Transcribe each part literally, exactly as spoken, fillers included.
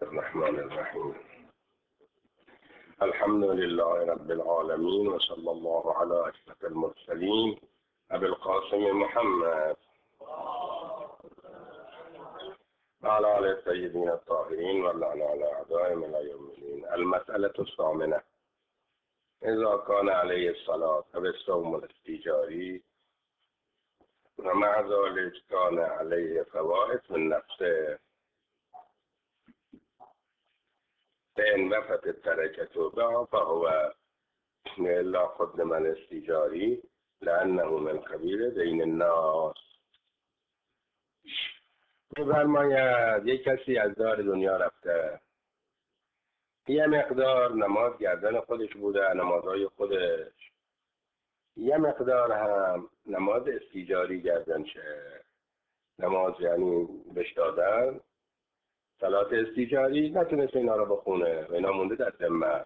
الرحمن الرحيم. الحمد لله رب العالمين، وصلى الله على أشرف المرسلين أبي القاسم محمد وعلى آله الطيبين الطاهرين واللعن على أعدائهم إلى يوم الدين. المسألة الثامنة: إذا كان عليه الصلاة بالصوم الاستيجاري ومع ذلك كان عليه فوائد من نفسه، فإن وفت التركة به فهو لا قدم الاستيجاري لأنه من قبیل دین الناس. می‌فرماید یک کسی از دار دنیا رفته، یه مقدار نماز گردن خودش بوده، نمازهای خودش، یه مقدار هم نماز استیجاری گردن شه، نماز یعنی بهش دادن، صلات استیجاری نتونست اینا رو بخونه و اینا مونده در ذمه.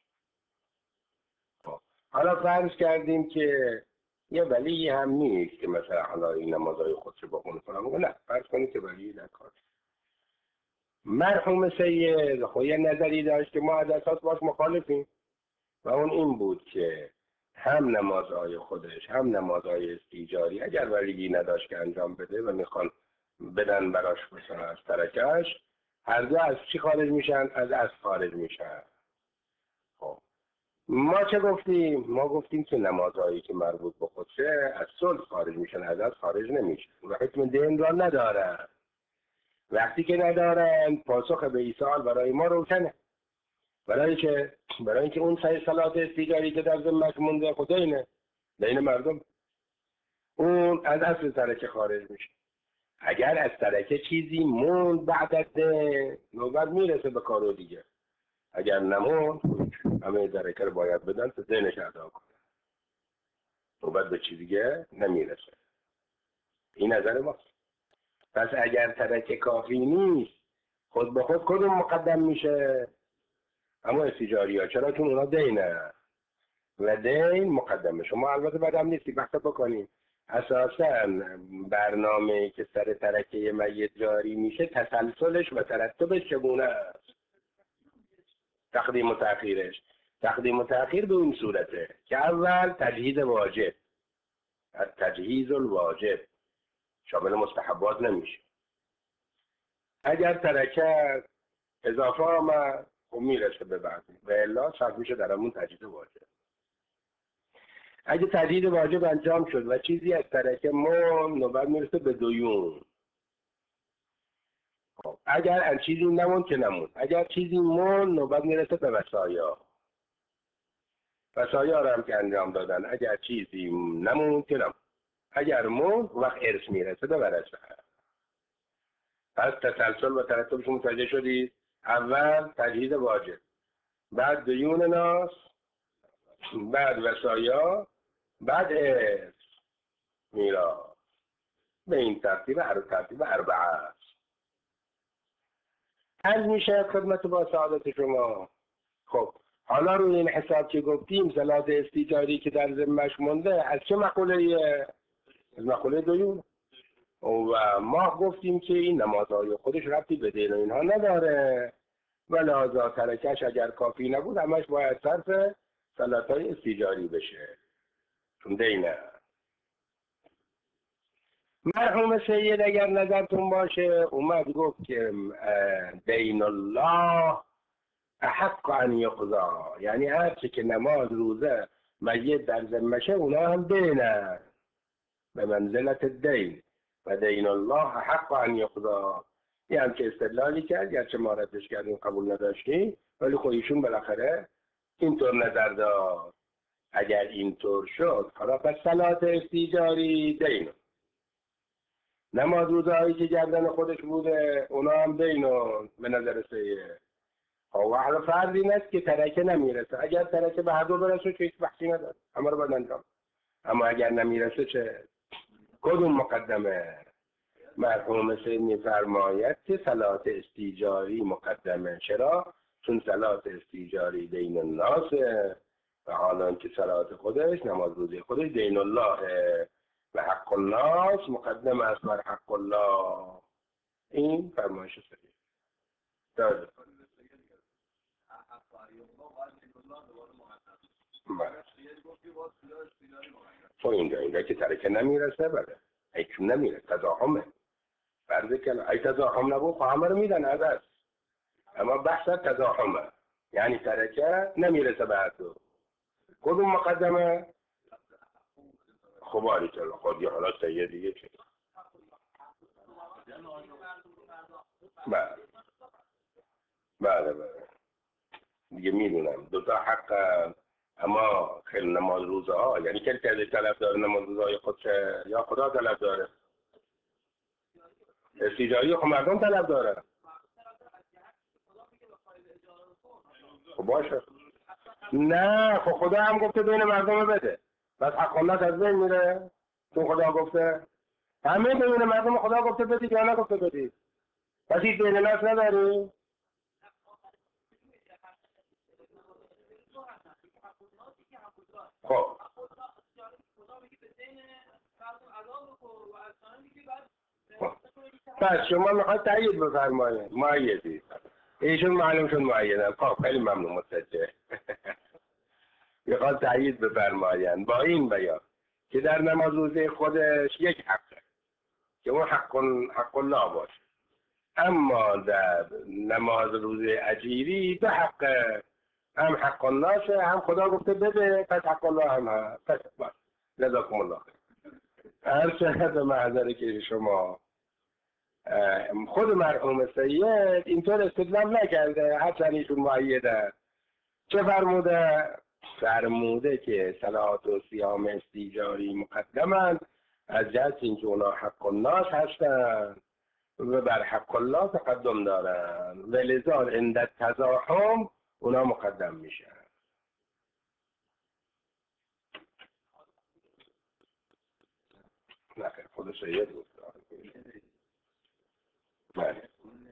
حالا فرض کردیم که یه ولی هم نیست که مثلا حالا این نمازهای خودش رو بخونه کنم. نه، فرض کنید که ولی نکار. مرحوم سید خب یه نظری داشت که ما از اساس باش مخالفیم و اون این بود که هم نمازهای خودش هم نمازهای استیجاری اگر ولی نداشت که انجام بده و میخوان بدن براش مثلا از ترکش، هر دو از چی خارج میشن؟ از از خارج میشن. خب ما چه گفتیم؟ ما گفتیم که نمازهایی که مربوط به خودشه از صلح خارج میشن، از از خارج نمیشن و حکم دین را ندارن. وقتی که ندارن پاسخ به این سوال برای ما روشنه، برای که برای اینکه اون سه صلات استیجاری که در ذمت مونده خدا اینه دین مردم، اون از اصل ترکه خارج میشه. اگر از ترکه چیزی موند بعد از دین نوبت میرسه به کارو دیگه، اگر نموند همه ترکه رو باید بدن تا دینش ادا کنه، نوبت به چیز دیگه نمیرسه. این نظر ماست. پس اگر ترکه کافی نیست خود به خود کدوم مقدم میشه؟ اما استیجاری ها. چرا؟ چون اونا دینه و دین مقدم میشه. ما البته بدم نیستی وقت بکنیم اساسا برنامه که سر ترکه میت جاری میشه تسلسلش و ترتبش چگونه است، تقدیم و تأخیرش. تقدیم و تأخیر به این صورته که اول تجهیز واجب، تجهیز الواجب شامل مستحبات نمیشه. اگر ترکه اضافه آمد خب میرسه به بعضی و الا شرط میشه در همون تجهیز واجب. اگه تجدید واجب انجام شد و چیزی از ترکه مون نوبت میرسه به دیون. خب اگر ان چیزی نمون که نمون، اگر چیزی مون نوبت میرسه به وصایا. وصایا رو هم که انجام دادن اگر چیزی نمون که نمون، اگر مون وقت ارث میرسه به ورثه. پس تسلسل و ترتبش متوجه شدید؟ اول تجدید واجب، بعد دیون ناس، بعد وصایا، بعد ارث میراث. به این ترتیب هر ترتیب اربعه است. حل میشه خدمت با سعادت شما. خب حالا روی این حساب که گفتیم صلات استیجاری که در ذمه‌اش مونده از چه مقوله؟ از مقوله دیون. و ما گفتیم که این نمازهای خودش ربطی به دین و اینها نداره و لحاظا ترکش اگر کافی نبود همش باید صرف صلاتهای استیجاری بشه چون دینه. مرحوم سید اگر نظرتون باشه اومد گفت که دین الله احق ان یقضا، یعنی هرچی که نماز روزه میت در ذمشه اونا هم دینه به منزلت دین و دین الله احق ان یقضا. یه هم که استدلالی کرد، گرچه ما ردش کردیم قبول نداشتیم ولی خب ایشون بالاخره اینطور نظر داد. اگر اینطور شد حالا پس صلات استیجاری دینه، نماز روزهایی که گردن خودش بوده اونا هم دینون به نظر سیه. و حالا فرض این است که ترکه نمیرسه. اگر ترکه به هر دو برسه که هیچ بحثی نداره، همه رو باید انجام. اما اگر نمیرسه چه؟ کدوم مقدمه؟ مرحوم سید میفرماید که صلات استیجاری مقدمه. چرا؟ چون صلات استیجاری دین الناسه و حالا که صلات خودش نماز روزی خودش دین الله و حق الناس مقدم است بر حق الله. این فرمایش صحیح. تو اینجا اینجا که ترکه نمیرسه بله ایچون نمیره تضاهمه فرض که ای تضاهم نبود خب همه رو میدن عدد اما بحث تضاهمه یعنی ترکه نمیرسه به حدو کدوم مقدمه خب آلی تلا خودی حالا سیه دیگه چه بله بله بله دیگه میدونم دوتا حق اما خیلی نماز روزه ها یعنی کسی که طلب داره نماز روزه های خودش یا خدا طلب داره استیجاری خب مردم طلب داره خب باشه نه خب خدا هم گفته بین مردم بده بس حق الله از بین میره تو خدا گفته همه بین مردم خدا گفته بدید یا نگفته بدید پس هیچ بین ناس نداری خب پس شما میخواد تایید بفرمایید مؤیدی ایشون معلوم شد مؤیدن خب خیلی ممنون متوجه میخواد تایید بفرمایند با این بیان که در نماز روزه خودش یک حقه که اون حق حق الله باشه اما در نماز روزه اجیری دو حقه هم حق الله شه هم خدا گفته بده پس حق الله هم هست پس باش جزاکم الله خیر هر چقدر محضره که شما خود مرحوم سید اینطور استدلال نکرده هرچند ایشون مؤیده چه فرموده؟ فرموده که صلات و صیام استیجاری مقدمند از جهت اینکه اونا حق الناس هستند و بر حق الله تقدم دارن و لذا عند التزاحم اونا مقدم میشن. نخیر خود سید بود. بله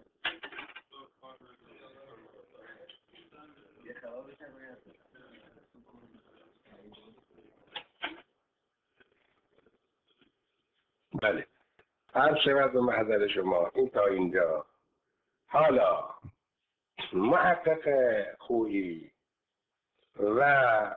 بله هر شود به محضر شما این تا اینجا. حالا محقق خویی و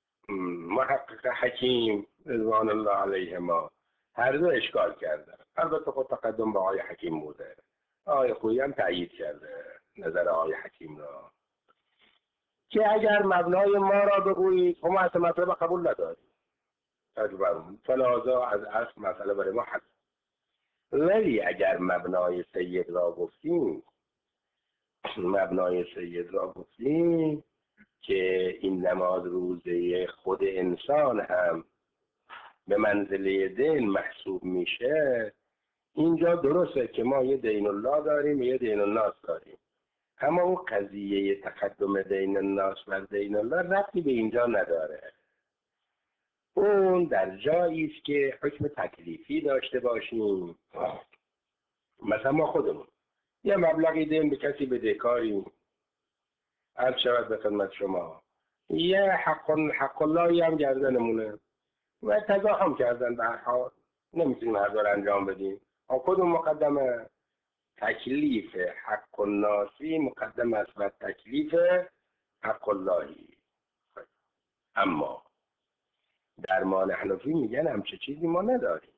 محقق حکیم رضوان الله علیهما هر دو اشکال کردن. البته خود تقدم به آقای حکیم بوده، آقای خویی هم تایید کرده نظر آقای حکیم را که اگر مبنای ما را بگویید خب ما اصلا مطلب قبول نداریم تجربه فلازا از اصل مسئله برای ما حل، ولی اگر مبنای سید را گفتیم مبنای سید را گفتیم که این نماز روزه خود انسان هم به منزله دین محسوب میشه، اینجا درسته که ما یه دین الله داریم و یه دین الناس داریم، اما اون قضیه تقدم دین الناس بر دین الله ربطی به اینجا نداره. اون در جایی است که حکم تکلیفی داشته باشیم. مثلا ما خودمون یه مبلغی دین به کسی بدهکاریم، عرض شود به خدمت شما یه حق حق اللهی هم گردنمونه و تضاهم کردن به هر حال نمیتونیم هر دور انجام بدیم. اما کدوم مقدمه؟ تکلیف حق الناسی مقدم است بر تکلیف حق اللهی. اما در ما حنفی میگن همچه چیزی ما نداریم.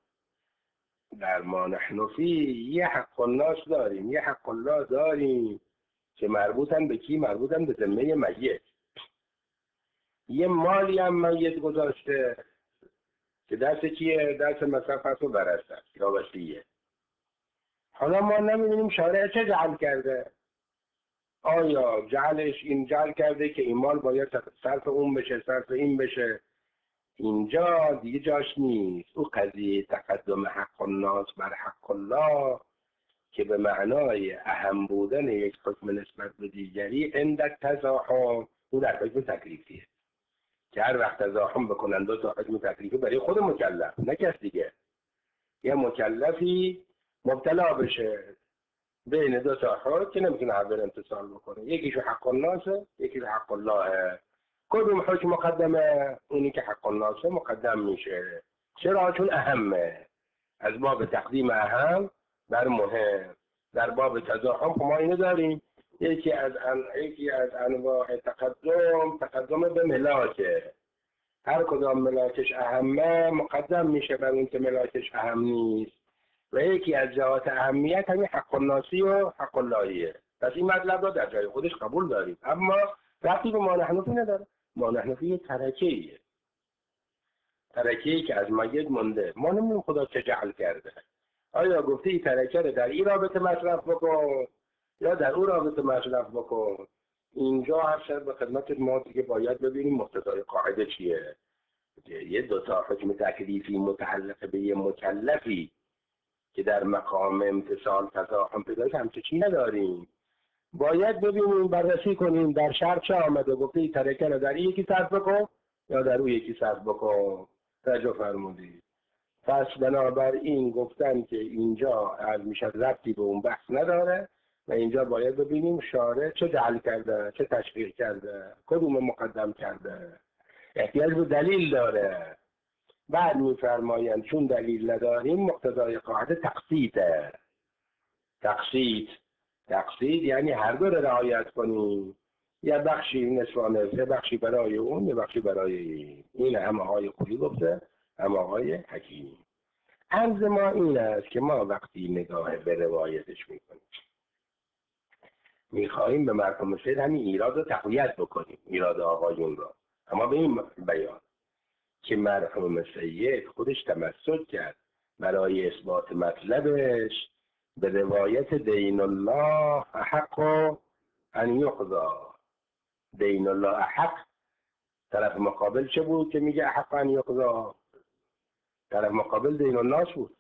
در ما حنفی یه حق الناس داریم یه حق الله داریم که مربوطن به کی؟ مربوطن به ذمه میت. یه مالی هم میت گذاشته که دست کیه؟ دست مصرف و برسته یا وصیه. حالا ما نمیدونیم شارع چه جعل کرده. آیا جعلش این جعل کرده که این مال باید صرف اون بشه صرف این بشه؟ اینجا دیگه جاش نیست. او قضیه تقدم حق الناس بر حق الله که به معنای اهم بودن یک حکم نسبت به دیگری عند التزاحم، او در حکم تکلیفیه که هر وقت تزاحم بکنن دو تا حکم تکلیفی برای خود مکلف نه کس دیگه، یه مکلفی مبتلا بشه بین دو تا حکم که نمیتونه هر دو امتصال بکنه، یکیشو حق الناسه یکیشو حق الله. کدوم حکم مقدمه؟ اونی که حق الناسه مقدم میشه. چرا؟ چون اهمه، از باب تقدیم اهم بر مهم. در باب تزاحم ما اینو داریم یکی از ان... یکی از انواع تقدم تقدم به ملاکه. هر کدام ملاکش اهمه مقدم میشه بر اون که ملاکش اهم نیست. و یکی از جهات اهمیت همین حق الناسی و حق اللهیه. پس این مطلب رو در جای خودش قبول داریم، اما ربطی به ما نحنفی نداره. ما نحنفی یه ترکیه ترکیه که از مید مونده، ما نمیدونیم خدا چه جعل کرده. آیا گفته ای ترکه رو در این رابطه مصرف بکن یا در اون رابطه مصرف بکن؟ اینجا هر شد به خدمت ما دیگه باید ببینیم مقتضای قاعده چیه. یه دوتا حکم تکلیفی متعلق به یه مکلفی که در مقام امتصال تزاحم پیدا کنه همچه چی نداریم. باید ببینیم بررسی کنیم در شرط چه آمده. گفته ای ترکه رو در این یکی صرف بکن یا در اون یکی صرف بکن. توجه فرمودید. پس بنابراین گفتن که اینجا از میشه ربطی به اون بحث نداره و اینجا باید ببینیم شارع چه جعل کرده، چه تشریع کرده، کدوم مقدم کرده. احتیاج به دلیل داره. بعد میفرمایند چون دلیل نداریم مقتضای قاعده تقسیطه. تقسیط تقسیط یعنی هر دو رو رعایت کنیم. یه بخشی نصفانه، یه بخشی برای اون، یه بخشی برای این. این همه های خوبی گفته، همه های حکیمی. عرض ما این است که ما وقتی نگاه به روایتش میکنیم میخواهیم به مرحوم سید همین ایراد رو تقویت بکنیم، ایراد آقایون را. اما به این بیان که مرحوم سید خودش تمسک کرد برای اثبات مطلبش به روایت دین الله احق ان یقضا. دین الله احق، طرف مقابل چه بود که میگه احق ان یقضا؟ طرف مقابل دین الناس بود.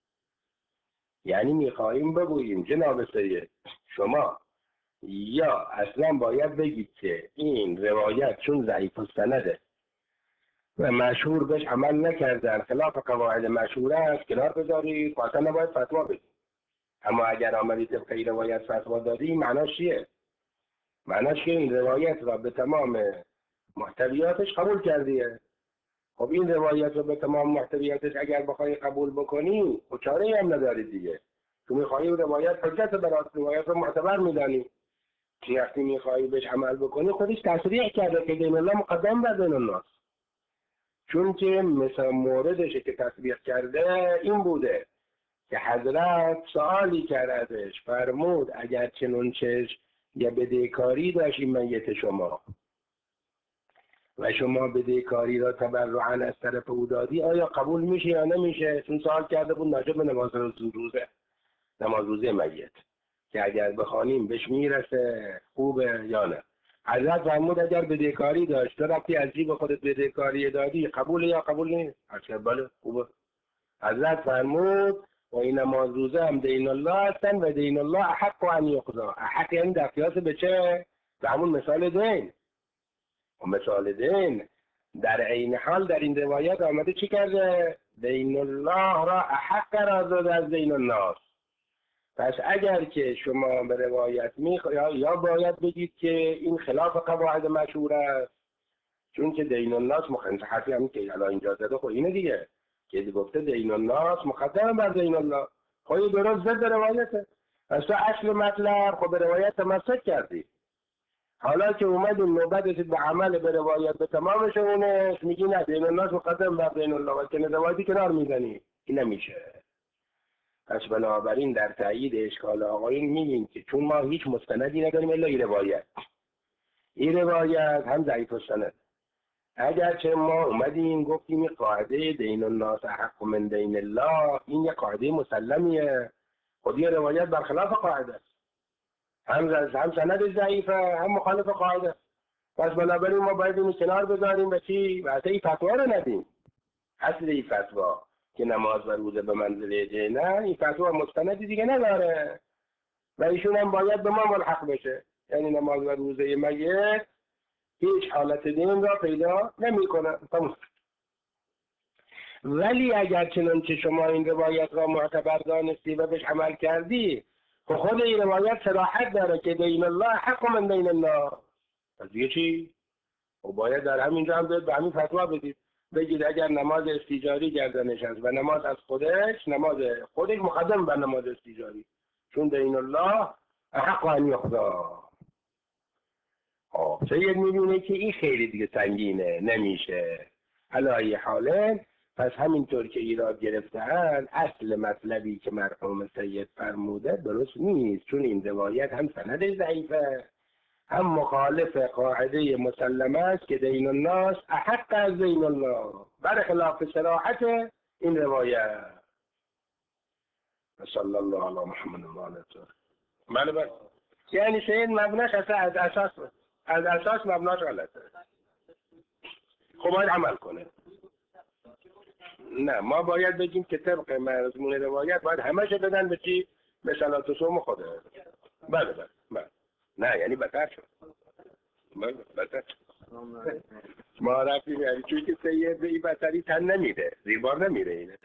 یعنی میخواهیم بگوییم جناب سید شما یا اصلا باید بگید که این روایت چون ضعیف السنده و مشهور بهش عمل نکردن، خلاف قواعد مشهوره است، کنار بذارید، اصلا نباید فتوا بدید. اما اگر آمدید طبق این روایت فتوا دادی، معناش چیه؟ معناش که این روایت را به تمام محتویاتش قبول کردیه. خب این روایت رو به تمام محتویاتش اگر بخوای قبول بکنی خب چاره‌ای هم نداری دیگه. تو میخوایی روایت حجت برات، روایت رو معتبر میدانی. که وقتی میخوایی بهش عمل بکنی خودش تصریح کرده که دین الله مقدم بر دین الناس. چون که مثل موردشه که تصریح کرده این بوده که حضرت سوالی کرد ازش، فرمود اگر چنون چش یا بدهکاری داشت این میت شما و شما بدهکاری را تبرعاً از طرف او دادی، آیا قبول میشه یا نمیشه؟ چون سوال کرده بود ناجب به نماز روزه، نماز روزه میت که اگر بخوانیم بهش میرسه خوبه یا نه. حضرت فرمود اگر بدهکاری داشت تو رفتی از جیب خودت بدهکاری دادی، قبول یا قبول نیست؟ اصلا بله خوبه. حضرت فرمود و این نماز روزه هم دین الله هستن و دین الله احق ان یقضا. احق یعنی در قیاس به چه؟ به همون مثال دین. و مثال دین در عین حال در این روایت آمده چی کرده؟ دین الله را احق قرار داده از دین الناس. پس اگر که شما به روایت میخواید یا باید بگید که این خلاف قواعد مشهور است، چون که دین الناس مخالف حرفی هم که الان اینجا زده خب اینه دیگه که گفته دین الناس مقدم بر دین الله. خب درست ضد روایته. پس تو اصل مطلب خب به روایت تمسک کردی. حالا که اومدیم نوبت رسید به عمل به روایت به تمامش اونش میگی نه دین الناس مقدم بر دین الله و که روایتی کنار میزنی. این نمیشه. پس بنابراین در تایید اشکال آقایون میگیم که چون ما هیچ مستندی نداریم الا این روایت، این روایت هم ضعیف السند. اگرچه ما اومدیم گفتیم این قاعده دین الناس احق من دین الله این یک قاعده مسلمیه، خود این روایت برخلاف قاعده است، هم هم سند ضعیفه هم مخالف قاعده است. پس بنابراین ما باید این کنار بذاریم و چی؟ و اصلا این فتوا رو ندیم. اصل این فتوا که نماز و روزه به منزله دینه، این فتوا مستندی دیگه نداره و ایشون هم باید به ما ملحق بشه. یعنی نماز و روزه میت هیچ حالت دین را پیدا نمی کنه. ولی اگر چنانچه شما این روایت را معتبر دانستی و بهش عمل کردی، خب خود این روایت صراحت داره که دین الله حق من دین الله. پس دیگه چی؟ و باید در همینجا هم به همین فتوا بدید، بگید اگر نماز استیجاری گردنش هست و نماز از خودش، نماز خودش مقدم بر نماز استیجاری، چون دین الله حق ان یقضا. سید میبینه که این خیلی دیگه سنگینه نمیشه. علایه حاله پس همینطور که ایراد گرفته‌اند اصل مطلبی که مرحوم سید فرموده درست نیست، چون این روایت هم سندش ضعیفه هم مخالف قاعده مسلمه است که دین الناس احق از دین الله، برخلاف صراحت این روایت. صلی الله علی محمد و آله الطاهرین. بله بله. یعنی سید مبناش اصلا از اساس از اساس مبناش غلطه. خب باید عمل کنه. نه ما باید بگیم که طبق مضمون روایت باید همه شو بدن به چی؟ به صلات و صوم خوده. بله بله بله. نه یعنی بدتر شد. بله بدتر شد. ما رفتیم یعنی چون که سید به این بدتری تن نمیده، زیبار نمیره اینه.